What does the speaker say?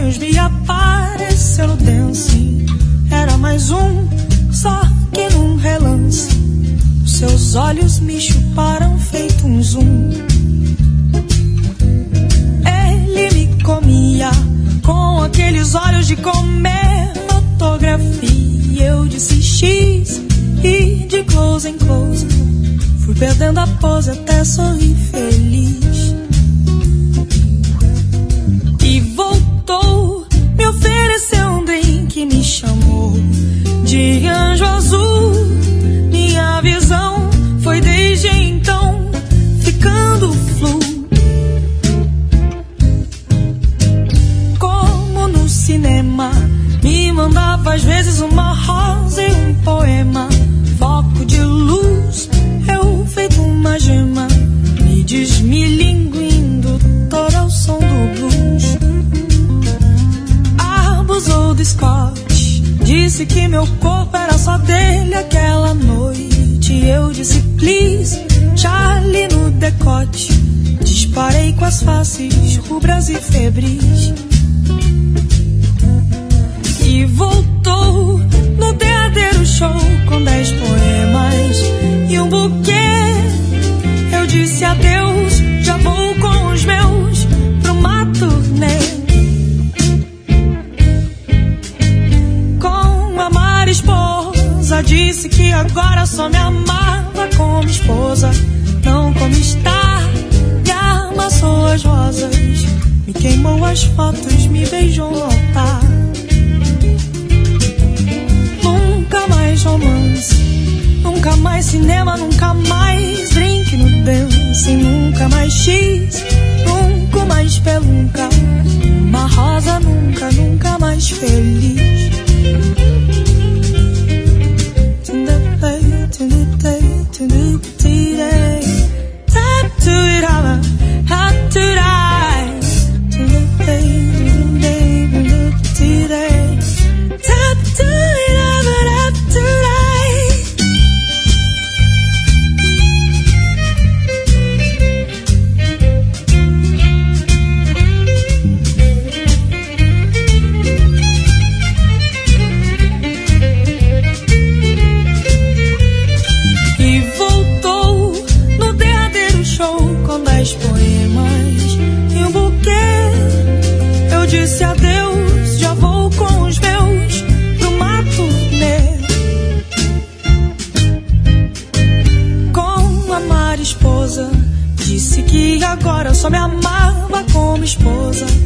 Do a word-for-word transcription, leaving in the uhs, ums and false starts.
sonhos me apareceu no dancing. Era mais um, só que num relance. Os seus olhos me chuparam feito um zoom. Ele me comia com aqueles olhos de comer fotografia. Eu disse X e de close em close fui perdendo a pose até sorrir feliz. E voltou, me ofereceu um drink, me chamou de anjo azul. Minha visão foi desde então ficando flu. Como no cinema, me mandava às vezes uma rosa e um poema. Foco de luz, eu feito uma gema, me desmilinguindo todo ao som do blues. Abusou do Scott, disse que meu corpo era só dele aquela noite. Eu disse please, Charlie no decote. Disparei com as faces rubras e febris. E voltou no derradeiro show com dez poemas e um buquê. Eu disse adeus, já vou com os meus pro mato, né? Com a Mara esposa, disse que agora só me amava como esposa, não como está. Me amassou as rosas, me queimou as fotos, me beijou no altar. Nunca mais romance, nunca mais cinema, nunca mais drink no dance, nunca mais X, nunca mais pelunca, uma rosa nunca, nunca mais feliz. Disse que agora só me amava como esposa,